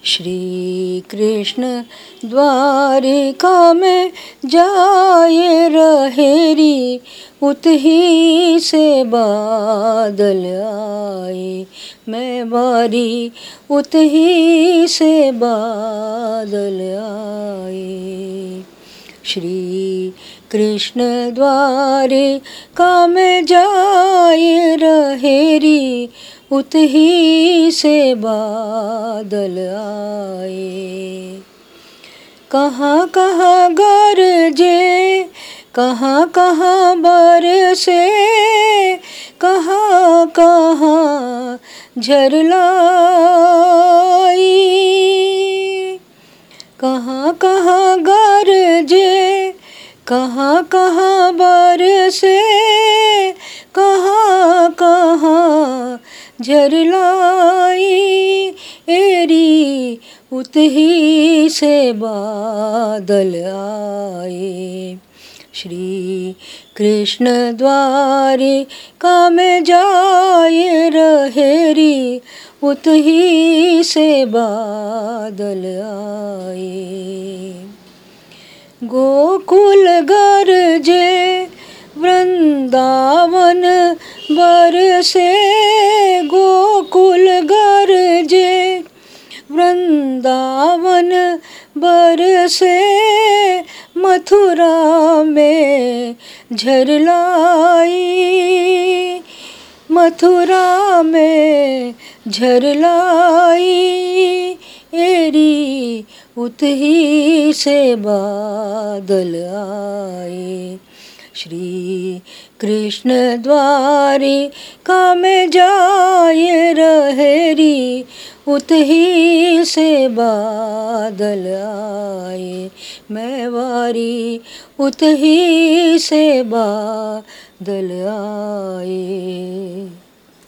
श्री कृष्ण द्वारिका में जाए रहेरी, उतही से बादल आए। मैं बारी उतही से बादल आए। श्री कृष्ण द्वारिका में जाए रहेरी, उतही से बादल आए। कहाँ कहाँ गरजे, कहाँ कहाँ बरसे, कहाँ कहाँ झरलाई। कहाँ कहाँ गरजे, कहाँ कहाँ बरसे, कहाँ कहाँ झरलाई। एरी उतही से बादल आए। श्री कृष्ण द्वारिका में जाए रहेरी, उतही से बादल आए। गोकुल गरजे, वृंदावन बरसे, गोकुल गरजे, वृंदावन बरसे, मथुरा में झरलाई। मथुरा में झरलाई। एरी उतही से बादल आए। श्री कृष्ण द्वारिका में जाए रहेरी, उतही से बादल आए। मैं बारी उतही से बादल आए।